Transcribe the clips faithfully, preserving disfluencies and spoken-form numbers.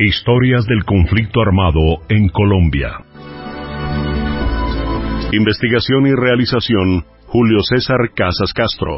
Historias del conflicto armado en Colombia. Investigación y realización, Julio César Casas Castro.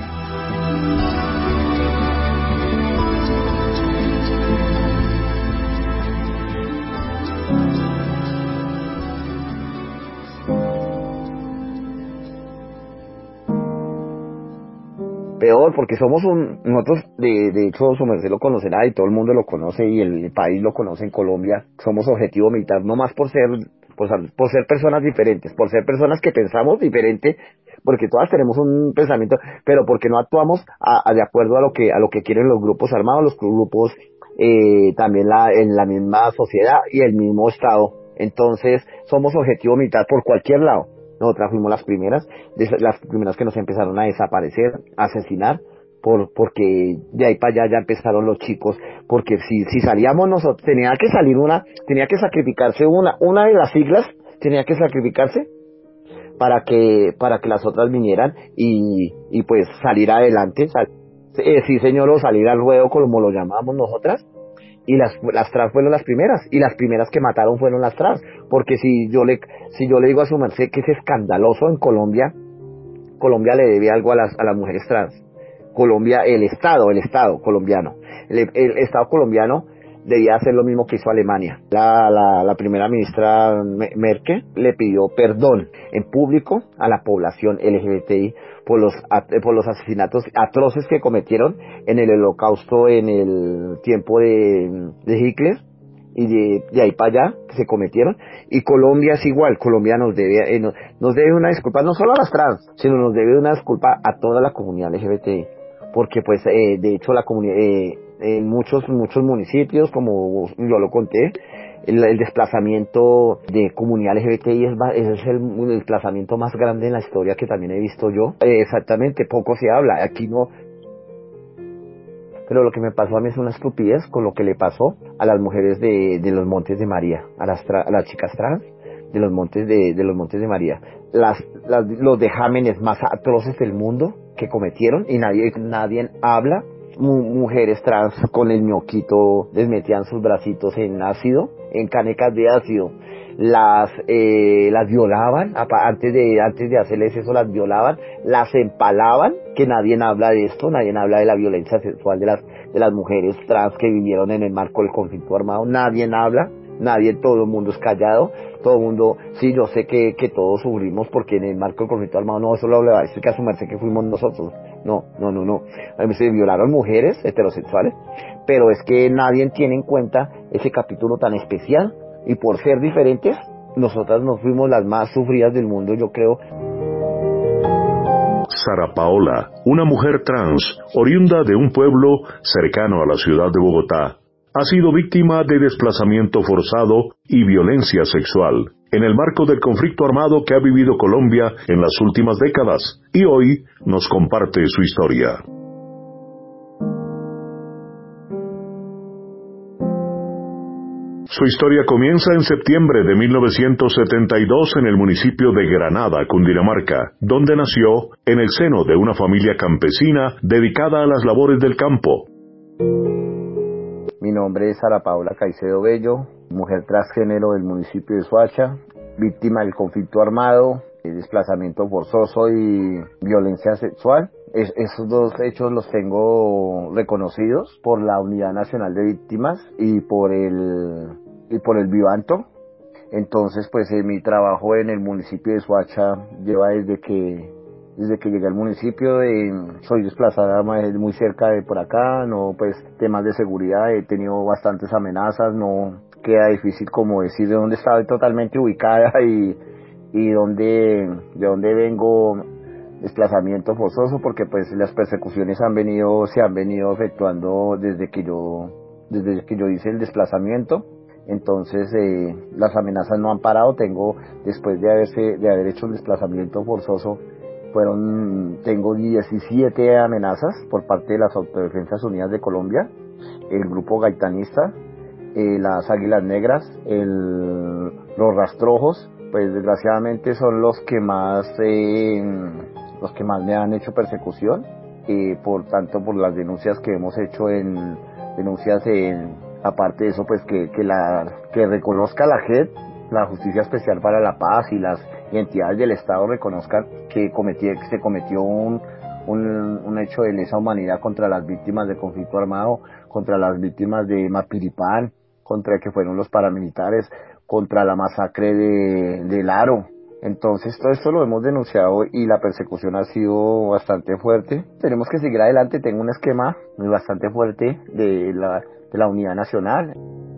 Peor, porque somos un, nosotros, de, de hecho, su merced lo conocerá y todo el mundo lo conoce y el país lo conoce en Colombia. Somos objetivo militar, no más por ser, por, por ser personas diferentes, por ser personas que pensamos diferente, porque todas tenemos un pensamiento, pero porque no actuamos a, a de acuerdo a lo que, a lo que quieren los grupos armados, los grupos, eh, también la, en la misma sociedad y el mismo Estado. Entonces, somos objetivo militar por cualquier lado. Nosotras fuimos las primeras, las primeras que nos empezaron a desaparecer, a asesinar, por, porque de ahí para allá ya empezaron los chicos, porque si, si salíamos nosotros, tenía que salir una, tenía que sacrificarse una, una de las siglas, tenía que sacrificarse para que, para que las otras vinieran y, y pues salir adelante, sal, eh, sí señor, o salir al ruedo como lo llamamos nosotras. Y las las trans fueron las primeras, y las primeras que mataron fueron las trans, porque si yo le si yo le digo a su merced que es escandaloso en Colombia, Colombia le debe algo a las a las mujeres trans. Colombia, el Estado, el Estado colombiano, el, el Estado colombiano debía hacer lo mismo que hizo Alemania. La, la, la primera ministra Merkel le pidió perdón en público a la población L G B T I por los, por los asesinatos atroces que cometieron en el Holocausto en el tiempo de, de Hitler, y de, de ahí para allá que se cometieron. Y Colombia es igual, Colombia nos debe, eh, nos, nos debe una disculpa no solo a las trans, sino nos debe una disculpa a toda la comunidad L G B T I, porque pues eh, de hecho la comunidad, eh, en muchos muchos municipios, como yo lo conté, el, el desplazamiento de comunidad L G B T I es, es el, el desplazamiento más grande en la historia que también he visto yo. Eh, exactamente, poco se habla, aquí no. Pero lo que me pasó a mí es una estupidez con lo que le pasó a las mujeres de, de los Montes de María, a las, tra, a las chicas trans de los Montes de, de los Montes de María. Las, las, los dejámenes más atroces del mundo que cometieron y nadie, nadie habla. Mujeres trans con el ñoquito les metían sus bracitos en ácido, en canecas de ácido, las eh, las violaban, antes de antes de hacerles eso las violaban, las empalaban, que nadie habla de esto, nadie habla de la violencia sexual de las de las mujeres trans que vivieron en el marco del conflicto armado, nadie habla, nadie, todo el mundo es callado, todo el mundo, sí, yo sé que, que todos sufrimos porque en el marco del conflicto armado, no, eso lo va a decir que asumirse que fuimos nosotros, no, no, no, no, a mí se violaron mujeres heterosexuales, pero es que nadie tiene en cuenta ese capítulo tan especial, y por ser diferentes, nosotras nos fuimos las más sufridas del mundo, yo creo. Sara Paola, una mujer trans, oriunda de un pueblo cercano a la ciudad de Bogotá, ha sido víctima de desplazamiento forzado y violencia sexual en el marco del conflicto armado que ha vivido Colombia en las últimas décadas, y hoy nos comparte su historia. Su historia comienza en septiembre de mil novecientos setenta y dos en el municipio de Granada, Cundinamarca, donde nació en el seno de una familia campesina dedicada a las labores del campo. Mi nombre es Sara Paola Caicedo Bello, mujer transgénero del municipio de Soacha, víctima del conflicto armado, desplazamiento forzoso y violencia sexual. Es, esos dos hechos los tengo reconocidos por la Unidad Nacional de Víctimas y por el y por el Vivanto. Entonces, pues eh, mi trabajo en el municipio de Soacha lleva desde que desde que llegué al municipio, eh, soy desplazada muy cerca de por acá, no, pues temas de seguridad, he tenido bastantes amenazas, no queda difícil como decir de dónde estaba totalmente ubicada y y dónde de dónde vengo, desplazamiento forzoso, porque pues las persecuciones han venido se han venido efectuando desde que yo desde que yo hice el desplazamiento. Entonces eh, las amenazas no han parado. Tengo, después de haberse de haber hecho el desplazamiento forzoso, fueron tengo diecisiete amenazas por parte de las Autodefensas Unidas de Colombia, el Grupo Gaitanista, eh, las Águilas Negras, el, los Rastrojos. Pues desgraciadamente son los que más eh, los que más me han hecho persecución, eh, por tanto por las denuncias que hemos hecho en denuncias en, Aparte de eso, pues que, que la, que reconozca la J E P, la Justicia Especial para la Paz y las entidades del Estado reconozcan que, cometí, que se cometió un, un, un hecho de lesa humanidad contra las víctimas de conflicto armado, contra las víctimas de Mapiripán, contra que fueron los paramilitares, contra la masacre de, de Laro. Entonces todo esto lo hemos denunciado y la persecución ha sido bastante fuerte. Tenemos que seguir adelante. Tengo un esquema bastante fuerte de la, de la Unidad Nacional.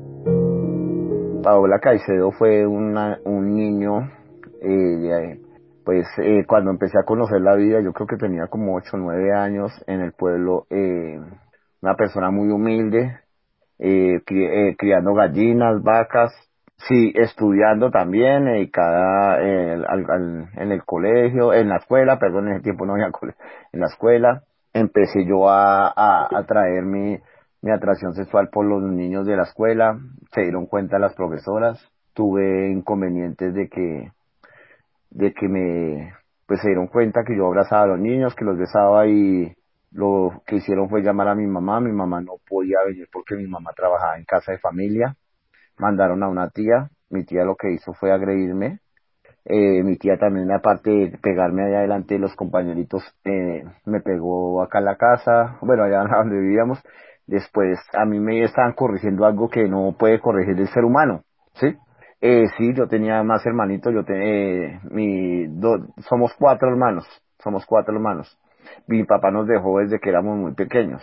Paola Caicedo fue una, un niño, eh, pues eh, cuando empecé a conocer la vida, yo creo que tenía como ocho o nueve años en el pueblo, eh, una persona muy humilde, eh, cri, eh, criando gallinas, vacas, sí, estudiando también, eh, cada, eh, al, al, en el colegio, en la escuela, perdón, en ese tiempo no había colegio, en la escuela, empecé yo a, a, a traer mi, mi atracción sexual por los niños de la escuela, se dieron cuenta las profesoras, tuve inconvenientes de que, de que me, pues se dieron cuenta que yo abrazaba a los niños, que los besaba y lo que hicieron fue llamar a mi mamá, mi mamá no podía venir porque mi mamá trabajaba en casa de familia, mandaron a una tía, mi tía lo que hizo fue agredirme, eh, mi tía también aparte de pegarme allá adelante de los compañeritos, eh, me pegó acá en la casa, bueno allá donde vivíamos, después a mí me estaban corrigiendo algo que no puede corregir el ser humano, ¿sí? Eh, sí, yo tenía más hermanitos, yo te, eh, mi, do, somos cuatro hermanos, somos cuatro hermanos, mi papá nos dejó desde que éramos muy pequeños.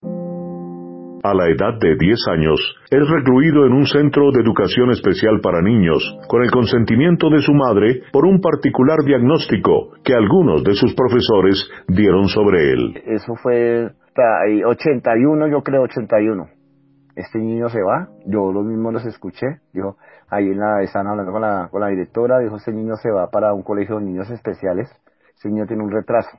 A la edad de diez años, es recluido en un centro de educación especial para niños, con el consentimiento de su madre por un particular diagnóstico que algunos de sus profesores dieron sobre él. Eso fue ochenta y uno, yo creo ochenta y uno. Este niño se va, yo los mismos los escuché, dijo, ahí en la, están hablando con la, con la directora, dijo, este niño se va para un colegio de niños especiales, este niño tiene un retraso.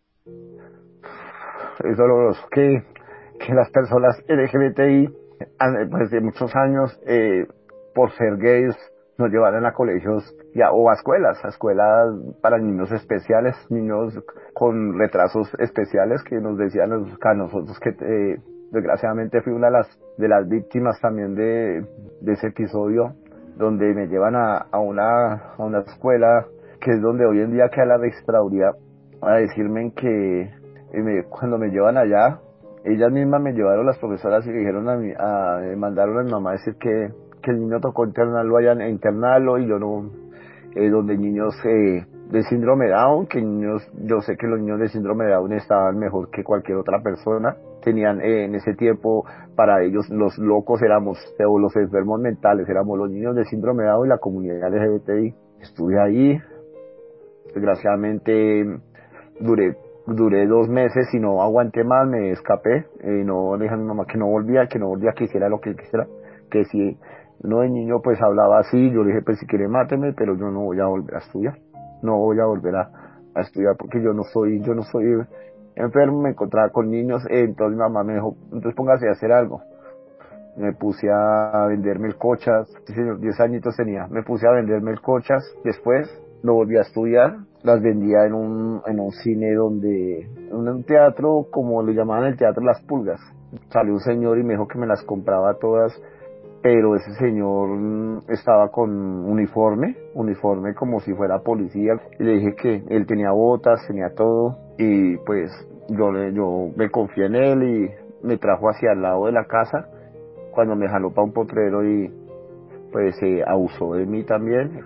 Es doloroso que, que las personas L G B T I, pues de muchos años, eh, por ser gays, nos llevaran a colegios ya, o a escuelas, a escuelas para niños especiales, niños con retrasos especiales que nos decían a nosotros que eh, desgraciadamente fui una de las, de las víctimas también de, de ese episodio, donde me llevan a, a, una, a una escuela que es donde hoy en día queda la registraduría, a decirme que Y me, cuando me llevan allá, ellas mismas me llevaron las profesoras y le dijeron a mi, a, me mandaron a mi mamá a decir que, que el niño tocó internarlo allá, internarlo y yo no, eh, donde niños eh, de síndrome Down, que niños, yo sé que los niños de síndrome Down estaban mejor que cualquier otra persona, tenían eh, en ese tiempo, para ellos los locos éramos, o los enfermos mentales, éramos los niños de síndrome Down y la comunidad L G B T I. Estuve ahí, desgraciadamente duré duré dos meses y no aguanté más, me escapé, eh, no le dije a mi mamá que no volvía, que no volvía, que hiciera lo que quisiera, que si no de niño pues hablaba así, yo le dije pues si quiere máteme, pero yo no voy a volver a estudiar, no voy a volver a, a estudiar porque yo no soy, yo no soy enfermo, me encontraba con niños, eh, entonces mi mamá me dijo, entonces póngase a hacer algo. Me puse a vender melcochas, diez añitos tenía, me puse a vender melcochas, después lo volví a estudiar, las vendía en un, en un cine donde, en un teatro como le llamaban el teatro Las Pulgas. Salió un señor y me dijo que me las compraba todas, pero ese señor estaba con uniforme, uniforme como si fuera policía, y le dije que él tenía botas, tenía todo, y pues yo, le, yo me confié en él y me trajo hacia el lado de la casa, cuando me jaló para un potrero y pues eh, abusó de mí también.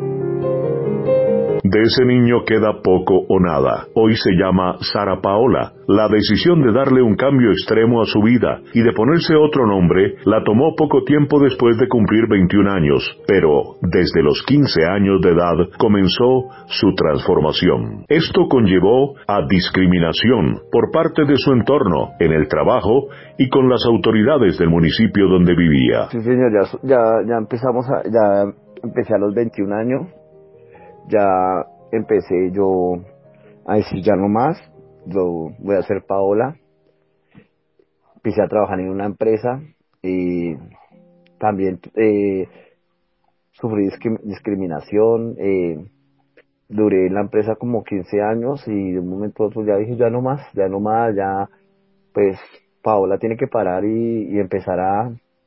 De ese niño queda poco o nada. Hoy se llama Sara Paola. La decisión de darle un cambio extremo a su vida y de ponerse otro nombre la tomó poco tiempo después de cumplir veintiún años, pero desde los quince años de edad comenzó su transformación. Esto conllevó a discriminación por parte de su entorno, en el trabajo y con las autoridades del municipio donde vivía. Sí, señor, ya, ya, ya empezamos a, ya empecé a los veintiún años. Ya empecé yo a decir ya no más, yo voy a ser Paola. Empecé a trabajar en una empresa y también eh, sufrí discrim- discriminación. Eh, duré en la empresa como quince años y de un momento a otro ya dije ya no más, ya no más, ya pues Paola tiene que parar y, y empezar a,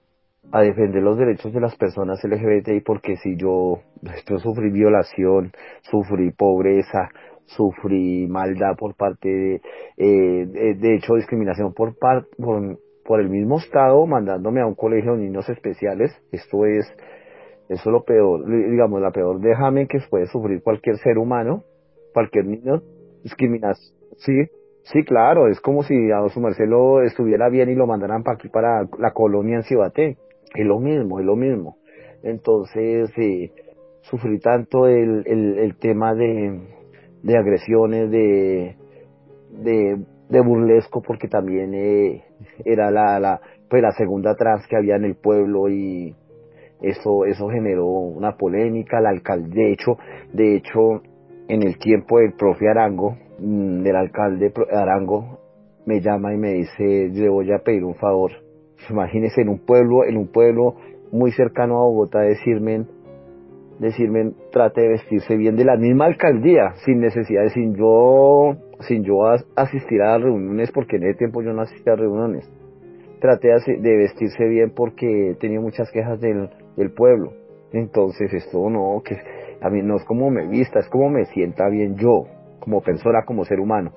a defender los derechos de las personas L G B T I, porque si yo, yo sufrí violación, sufrí pobreza, sufrí maldad por parte de, eh, de, de hecho discriminación por, par, por, por el mismo Estado mandándome a un colegio de niños especiales. Esto es, eso es lo peor, digamos, la peor déjame que puede sufrir cualquier ser humano, cualquier niño, discriminación, sí, sí, claro, es como si a su merced lo estuviera bien y lo mandaran para aquí, para la colonia en Cibaté. Es lo mismo, es lo mismo. Entonces, eh, sufrí tanto el, el, el tema de, de agresiones, de, de, de burlesco, porque también eh, era la, la, pues la segunda trans que había en el pueblo, y eso, eso generó una polémica. El alcalde, de hecho, de hecho, en el tiempo del profe Arango, mmm, del alcalde Arango, me llama y me dice, yo voy a pedir un favor. Imagínese en un pueblo, en un pueblo muy cercano a Bogotá, decirme, decirme, trate de vestirse bien, de la misma alcaldía, sin necesidad de, sin yo, sin yo as, asistir a reuniones, porque en ese tiempo yo no asistía a reuniones. Trate de, de vestirse bien porque tenía muchas quejas del, del pueblo. Entonces esto no, que a mí no es como me vista, es como me sienta bien yo, como persona, como ser humano.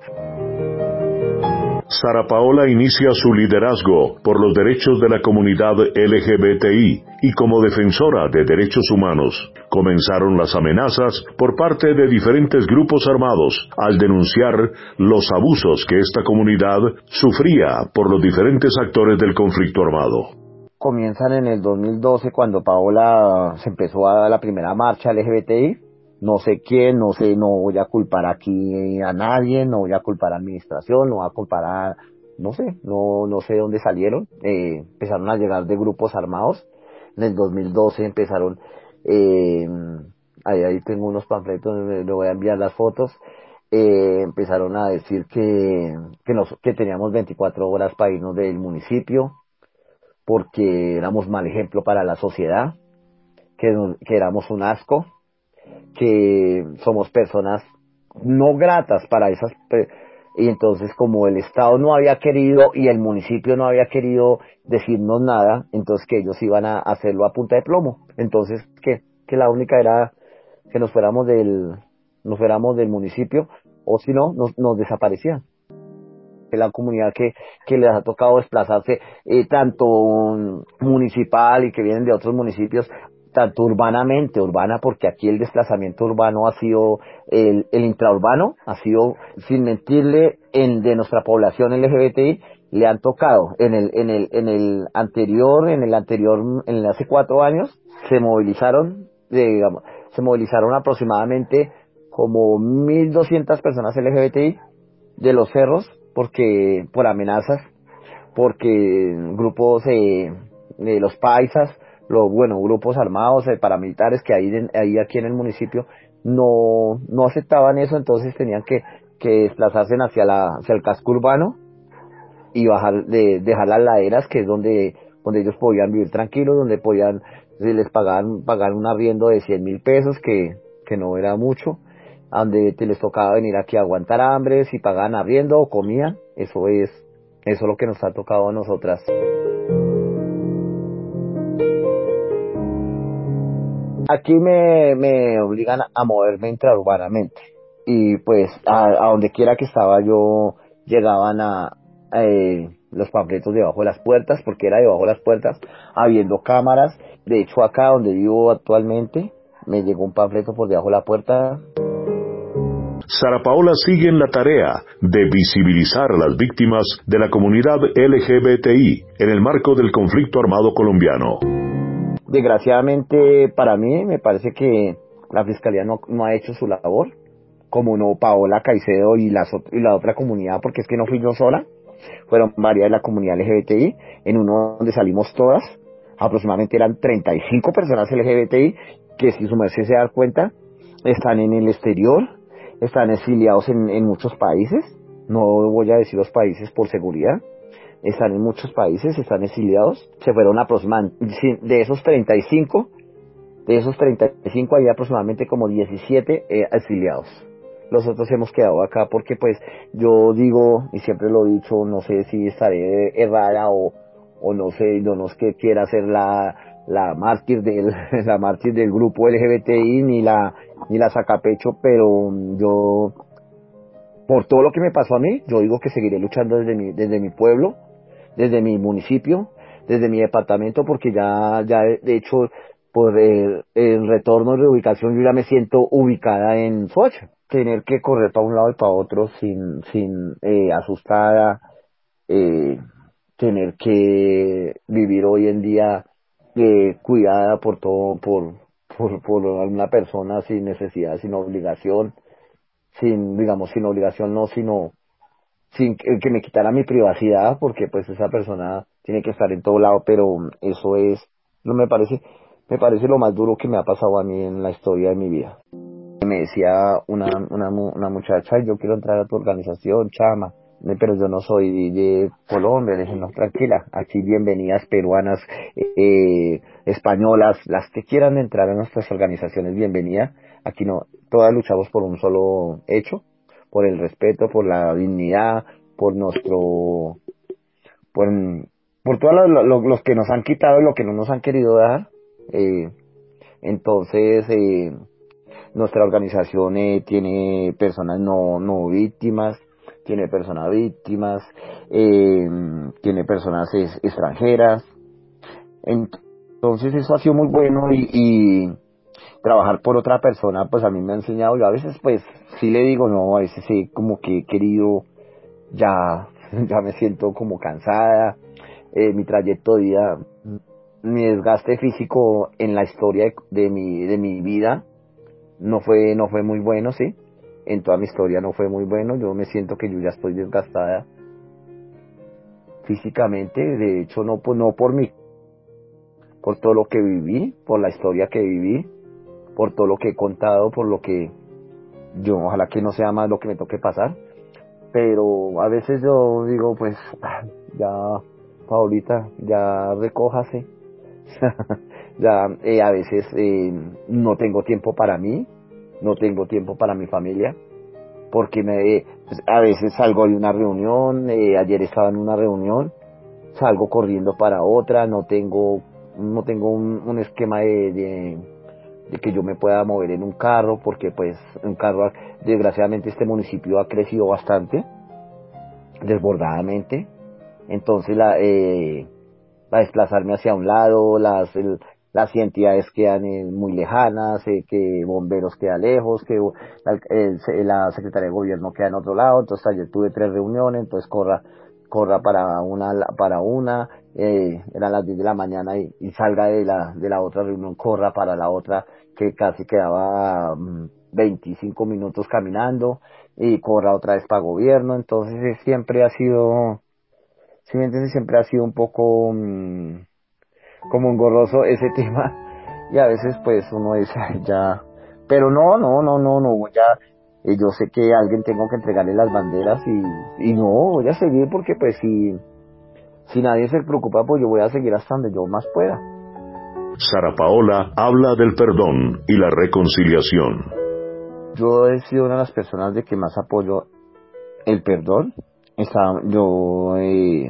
Sara Paola inicia su liderazgo por los derechos de la comunidad L G B T I y como defensora de derechos humanos. Comenzaron las amenazas por parte de diferentes grupos armados al denunciar los abusos que esta comunidad sufría por los diferentes actores del conflicto armado. Comienzan en el dos mil doce, cuando Paola se empezó a dar la primera marcha L G B T I. No sé quién, no sé, no voy a culpar aquí a nadie, no voy a culpar a administración, no voy a culpar a, no sé, no, no sé de dónde salieron. Eh, empezaron a llegar de grupos armados. En el dos mil doce empezaron, eh, ahí, ahí tengo unos panfletos, le voy a enviar las fotos. Eh, empezaron a decir que, que, nos, que teníamos veinticuatro horas para irnos del municipio, porque éramos mal ejemplo para la sociedad, que, que éramos un asco, que somos personas no gratas para esas, y entonces como el Estado no había querido y el municipio no había querido decirnos nada, entonces que ellos iban a hacerlo a punta de plomo. Entonces que, que la única era que nos fuéramos del, nos fuéramos del municipio, o si no, nos, nos desaparecían. La comunidad que, que les ha tocado desplazarse, eh, tanto municipal y que vienen de otros municipios, tanto urbanamente, urbana, porque aquí el desplazamiento urbano ha sido, el, el intraurbano ha sido, sin mentirle, en, de nuestra población L G B T I, le han tocado en el, en el, en el anterior, en el anterior, en el hace cuatro años, se movilizaron, eh, digamos, se movilizaron aproximadamente como mil doscientas personas L G B T I de los cerros, porque por amenazas, porque grupos eh, de los paisas, los bueno grupos armados, eh, paramilitares que hay, en, hay aquí en el municipio no no aceptaban eso, entonces tenían que, que desplazarse hacia la hacia el casco urbano y bajar de dejar las laderas, que es donde donde ellos podían vivir tranquilos, donde podían, si les pagaban pagar un arriendo de cien mil pesos, que que no era mucho, a donde te les tocaba venir aquí a aguantar hambre, si pagaban arriendo o comían. Eso es, eso es lo que nos ha tocado a nosotras. Aquí me, me obligan a moverme intraurbanamente, y pues a, a donde quiera que estaba yo llegaban a, a eh, los panfletos debajo de las puertas, porque era debajo de las puertas, habiendo cámaras. De hecho, acá donde vivo actualmente me llegó un panfleto por debajo de la puerta. Sara Paola sigue en la tarea de visibilizar a las víctimas de la comunidad L G B T I en el marco del conflicto armado colombiano. Desgraciadamente para mí me parece que la Fiscalía no, no ha hecho su labor, como no Paola Caicedo y la, y la otra comunidad, porque es que no fui yo sola, fueron varias de la comunidad L G B T I, en uno donde salimos todas, aproximadamente eran treinta y cinco personas L G B T I, que si su merced se da cuenta, están en el exterior, están exiliados en, en muchos países, no voy a decir los países por seguridad, están en muchos países, están exiliados, se fueron aproximadamente, de esos treinta y cinco, de esos treinta y cinco hay aproximadamente como diecisiete eh, exiliados. Los otros hemos quedado acá porque pues yo digo, y siempre lo he dicho, no sé si estaré errada o, o no sé, yo no es que quiera ser la, la mártir del, la mártir del grupo L G B T I, ni la, ni la sacapecho, pero yo, por todo lo que me pasó a mí, yo digo que seguiré luchando desde mi, desde mi pueblo, desde mi municipio, desde mi departamento, porque ya, ya de hecho, por el, el retorno de reubicación, yo ya me siento ubicada en Soacha. Tener que correr para un lado y para otro sin, sin eh, asustada, eh, tener que vivir hoy en día eh, cuidada por todo, por, por, por alguna persona sin necesidad, sin obligación, sin, digamos, sin obligación no, sino sin que, que me quitara mi privacidad, porque pues esa persona tiene que estar en todo lado, pero eso es, no me parece, me parece lo más duro que me ha pasado a mí en la historia de mi vida. Me decía una, una, mu- una muchacha, yo quiero entrar a tu organización, chama, eh, pero yo no soy de Colombia. Le dije, no, tranquila, aquí bienvenidas peruanas, eh, españolas, las que quieran entrar a nuestras organizaciones, bienvenida. Aquí no, todas luchamos por un solo hecho, por el respeto, por la dignidad, por nuestro, por, por todos los, los, los que nos han quitado y lo que no nos han querido dar. eh, entonces, eh, nuestra organización eh, tiene personas no, no víctimas, tiene personas víctimas, eh, tiene personas es- extranjeras. Entonces eso ha sido muy bueno y, y trabajar por otra persona, pues a mí me ha enseñado. Yo a veces pues sí le digo, no, a veces sí como que he querido, ya, ya me siento como cansada, eh, mi trayecto de vida, mi desgaste físico en la historia de, de mi, de mi vida no fue no fue muy bueno, sí, en toda mi historia no fue muy bueno. Yo me siento que yo ya estoy desgastada físicamente, de hecho no pues no por mí, por todo lo que viví, por la historia que viví, por todo lo que he contado, por lo que yo, ojalá que no sea más lo que me toque pasar, pero a veces yo digo pues ah, ya, Paulita, ya recójase. Ya eh, a veces eh, no tengo tiempo para mí, no tengo tiempo para mi familia, porque me, pues, a veces salgo de una reunión, eh, ayer estaba en una reunión, salgo corriendo para otra, no tengo, no tengo un, un esquema de, de, de que yo me pueda mover en un carro, porque pues un carro, desgraciadamente este municipio ha crecido bastante, desbordadamente, entonces la, eh, a desplazarme hacia un lado, las, el- las entidades quedan eh, muy lejanas, eh, que bomberos queda lejos, que la, el- se- la Secretaría de Gobierno queda en otro lado. Entonces ayer tuve tres reuniones, entonces corra, corra para una, para una, eh, eran las diez de la mañana y, y salga de la, de la otra reunión, corra para la otra, que casi quedaba mm, veinticinco minutos caminando, y corra otra vez para gobierno. Entonces eh, siempre ha sido, si me entiendes, siempre ha sido un poco mm, como engorroso ese tema, y a veces pues uno dice, "Ay, ya, pero no, no, no, no, no, ya, eh, yo sé que a alguien tengo que entregarle las banderas y, y no, voy a seguir porque pues si, si nadie se preocupa, pues yo voy a seguir hasta donde yo más pueda". Sara Paola habla del perdón y la reconciliación. Yo he sido una de las personas de que más apoyo el perdón. Está, yo eh,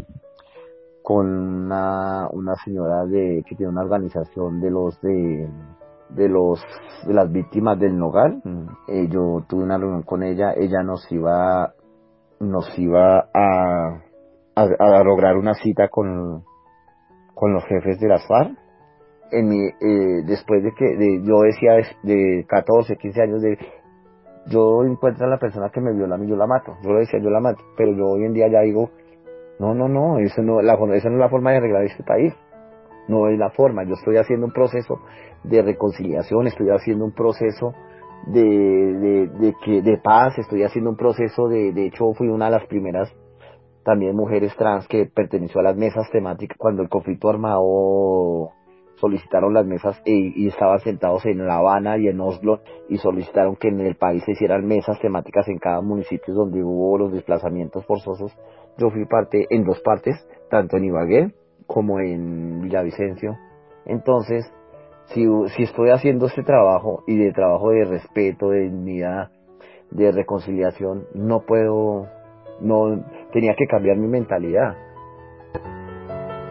con una, una señora de que tiene una organización de los de de los de las víctimas del Nogal. Mm. Eh, yo tuve una reunión con ella, ella nos iba nos iba a, a, a lograr una cita con, con los jefes de las FARC. En mi, eh, después de que de, yo decía de catorce, quince años, de yo encuentro a la persona que me viola a mí, yo la mato. Yo lo decía, yo la mato, pero yo hoy en día ya digo, no, no, no, eso no, la, esa no es la forma de arreglar este país. No es la forma. Yo estoy haciendo un proceso de reconciliación, estoy haciendo un proceso de, de, de, que, de paz, estoy haciendo un proceso de, de hecho fui una de las primeras también mujeres trans que perteneció a las mesas temáticas cuando el conflicto armado solicitaron las mesas y, y estaban sentados en La Habana y en Oslo y solicitaron que en el país se hicieran mesas temáticas en cada municipio donde hubo los desplazamientos forzosos. Yo fui parte en dos partes, tanto en Ibagué como en Villavicencio. Entonces, si, si estoy haciendo este trabajo y de trabajo de respeto, de dignidad, de reconciliación, no puedo, no, tenía que cambiar mi mentalidad.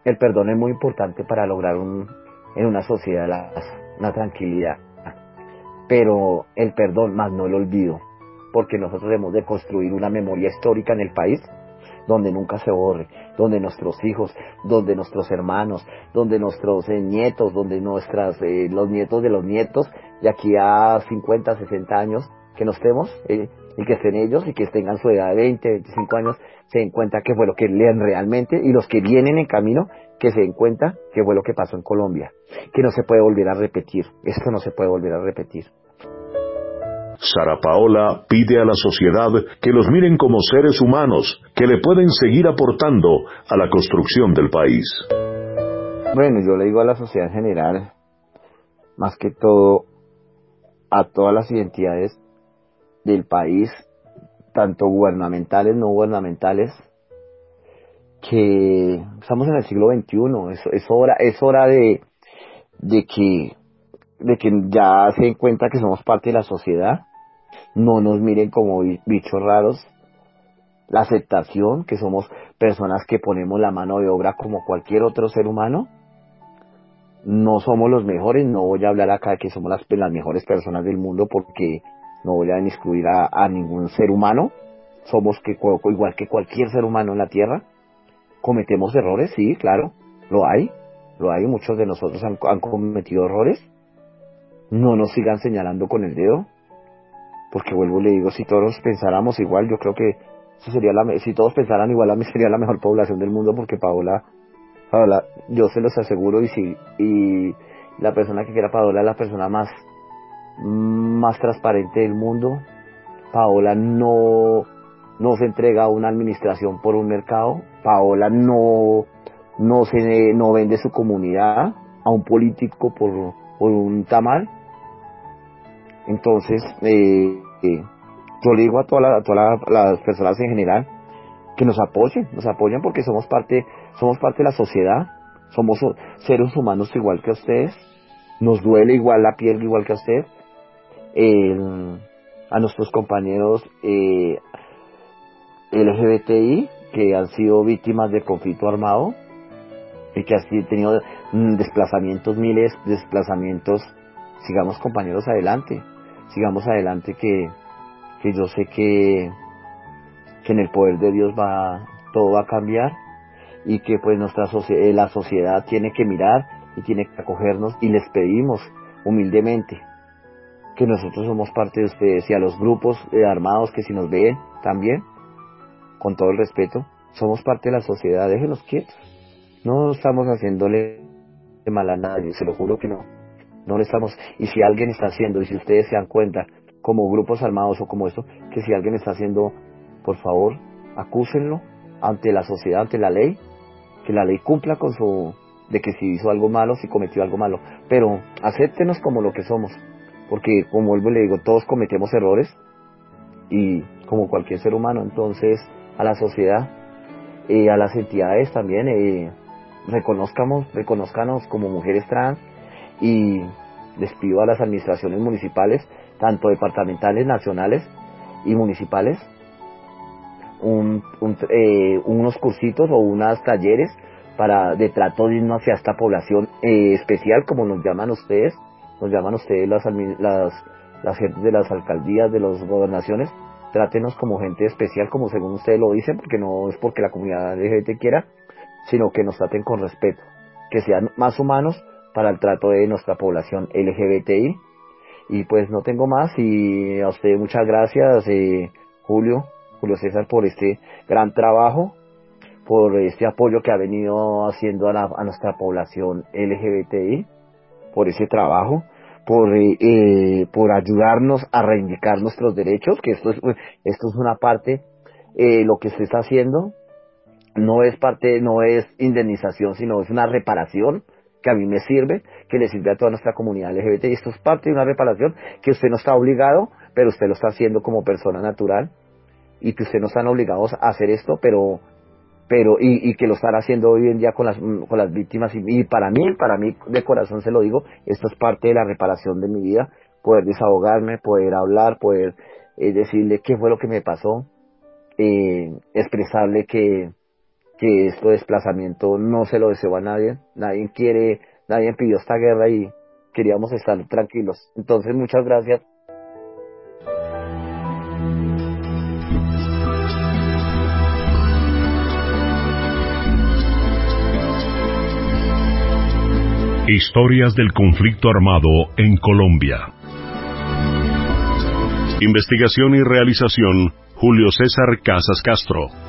el perdón es muy importante para lograr un, en una sociedad la, una tranquilidad, pero el perdón más no el olvido, porque nosotros debemos de construir una memoria histórica en el país donde nunca se borre, donde nuestros hijos, donde nuestros hermanos, donde nuestros eh, nietos, donde nuestras eh, los nietos de los nietos, de aquí a cincuenta, sesenta años, que nos estemos, eh, y que estén ellos y que tengan su edad de veinte, veinticinco años, se den cuenta qué fue lo que leen realmente, y los que vienen en camino, que se den cuenta qué fue lo que pasó en Colombia, que no se puede volver a repetir, esto no se puede volver a repetir. Sara Paola pide a la sociedad que los miren como seres humanos, que le pueden seguir aportando a la construcción del país. Bueno, yo le digo a la sociedad en general, más que todo a todas las identidades del país, tanto gubernamentales, no gubernamentales, que estamos en el siglo veintiuno, es, es hora, es hora de, de que, de que ya se den cuenta que somos parte de la sociedad, no nos miren como bichos raros, la aceptación, que somos personas que ponemos la mano de obra como cualquier otro ser humano, no somos los mejores, no voy a hablar acá de que somos las, las mejores personas del mundo porque no voy a excluir a, a ningún ser humano, somos que, igual que cualquier ser humano en la tierra, cometemos errores, sí, claro, lo hay, lo hay, muchos de nosotros han, han cometido errores, no nos sigan señalando con el dedo, porque vuelvo y le digo, si todos pensáramos igual, yo creo que eso sería la, si todos pensaran igual, a mí sería la mejor población del mundo, porque Paola, Paola, yo se los aseguro, y si, y la persona que quiera Paola es la persona más, más transparente del mundo. Paola no, no se entrega a una administración por un mercado, Paola no, no se, no vende su comunidad a un político por, por un tamal. Entonces, eh, eh, yo le digo a todas la, a todas la, las personas en general que nos apoyen, nos apoyen porque somos parte, somos parte de la sociedad, somos seres humanos igual que ustedes, nos duele igual la piel igual que a ustedes, eh, a nuestros compañeros eh, L G B T I que han sido víctimas de conflicto armado y que han tenido mm, desplazamientos, miles de desplazamientos. Sigamos, compañeros, adelante, sigamos adelante, que, que yo sé que, que en el poder de Dios va, todo va a cambiar, y que pues nuestra socie- la sociedad tiene que mirar y tiene que acogernos, y les pedimos humildemente que nosotros somos parte de ustedes, y a los grupos eh, armados que si nos ven también, con todo el respeto, somos parte de la sociedad, déjenos quietos, no estamos haciéndole mal a nadie, se lo juro que no. No le estamos, y si alguien está haciendo, y si ustedes se dan cuenta, como grupos armados o como esto, que si alguien está haciendo, por favor, acúsenlo ante la sociedad, ante la ley, que la ley cumpla con su, de que si hizo algo malo, si cometió algo malo, pero acéptenos como lo que somos, porque como vuelvo y le digo, todos cometemos errores, y como cualquier ser humano. Entonces, a la sociedad, eh, a las entidades también, eh, reconozcamos, reconozcanos como mujeres trans, y les pido a las administraciones municipales, tanto departamentales, nacionales y municipales, un, un, eh, unos cursitos o unos talleres para de trato digno hacia esta población eh, especial, como nos llaman ustedes, nos llaman ustedes las, las, las gentes de las alcaldías, de las gobernaciones. Trátenos como gente especial, como según ustedes lo dicen, porque no es porque la comunidad L G B T quiera, sino que nos traten con respeto, que sean más humanos para el trato de nuestra población L G B T I. Y pues no tengo más, y a usted muchas gracias, eh, Julio, Julio César, por este gran trabajo, por este apoyo que ha venido haciendo a, la, a nuestra población L G B T I, por ese trabajo, por eh, eh, por ayudarnos a reivindicar nuestros derechos, que esto es, esto es una parte, eh, lo que se está haciendo no es parte, no es indemnización, sino es una reparación que a mí me sirve, que le sirve a toda nuestra comunidad L G B T, y esto es parte de una reparación que usted no está obligado, pero usted lo está haciendo como persona natural, y que usted no están obligados a hacer esto, pero pero y, y que lo están haciendo hoy en día con las con las víctimas, y, y para mí, para mí de corazón se lo digo, esto es parte de la reparación de mi vida, poder desahogarme, poder hablar, poder eh, decirle qué fue lo que me pasó, eh, expresarle que que este desplazamiento no se lo deseo a nadie, nadie quiere, nadie pidió esta guerra y queríamos estar tranquilos. Entonces, muchas gracias. Historias del conflicto armado en Colombia. Investigación y realización, Julio César Casas Castro.